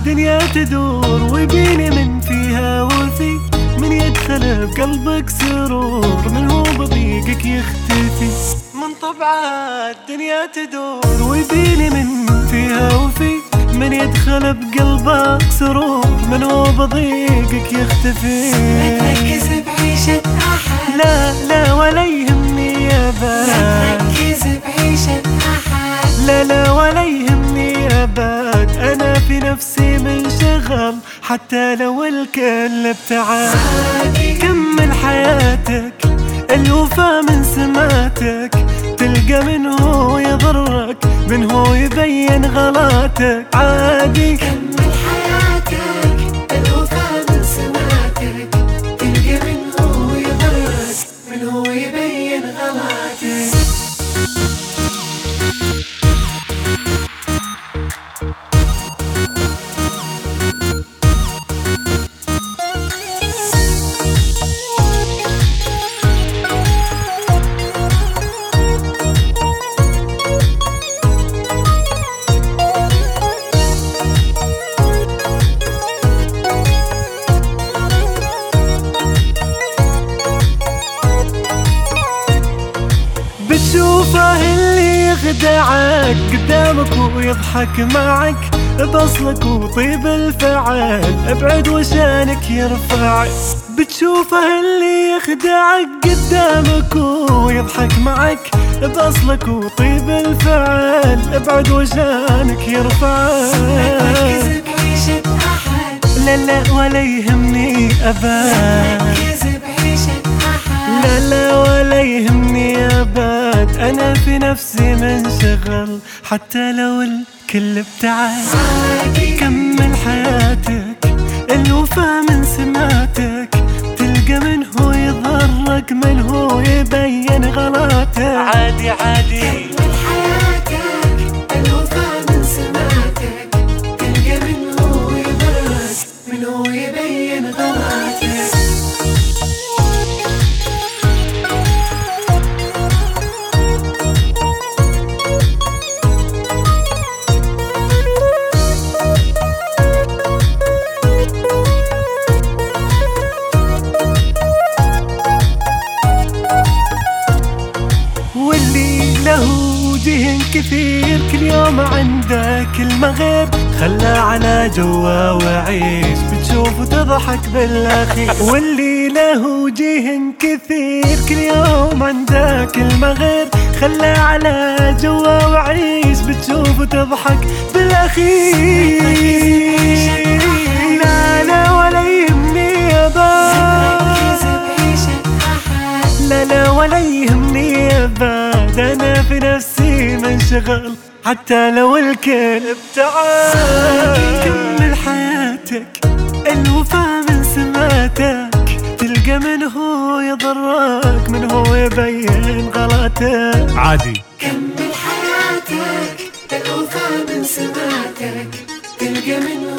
الدنيا تدور ويبيني من فيها وفي من يدخل بقلبك سرور من هو بضيقك يختفي. من طبعها الدنيا تدور ويبيني من فيها وفي من يدخل بقلبك سرور من هو بضيقك يختفي. لا تركز بعيشة أحد، لا لا ولا يهمني يا باد، لا تركز بعيشة أحد، لا لا ولا يهمني يا باد. أنا في نفسي منشغل حتى لو الكل ابتعد. كمل حياتك الوفا من سماتك، تلقى من هو يضرك من هو يبين غلاتك. عادي كمل حياتك الوفا من سماتك، تلقى من هو يضرك من هو يبين غلاتك. بتشوفه اللي يخدعك قدامك ويضحك معك بأصلك وطيب الفعل ابعد وشانك يرفعك. بتشوفه اللي يخدعك قدامك ويضحك معك بأصلك وطيب الفعل ابعد وشانك يرفعك. لا لا ولا يهمني أبد، لا لا ولا يهمني أبد. أنا في نفسي منشغل حتى لو الكل ابتعد. كمل حياتك الوفا من سماتك، تلقى من هو يضرك من هو يبين غلاتك. عادي عادي كمل حياتك الوفا من سماتك، تلقى من هو يضرك من هو يبين غلاتك. واللي له وجه كثير كل يوم عنده كلمة غير خلى على جوا وعيش بتشوف وتضحك بالأخير. واللي له وجه كثير كل يوم عنده كلمة غير خلى على جوا وعيش بتشوف وتضحك بالأخير. لا لا ولا يهمني أبد، لا لا ولا يهمني أبد. أنا في نفسي منشغل حتى لو الكل ابتعد. كمل حياتك الوفا من سماتك، تلقى من هو يضرك من هو يبين غلاتك. عادي كمل حياتك الوفا من سماتك، تلقى من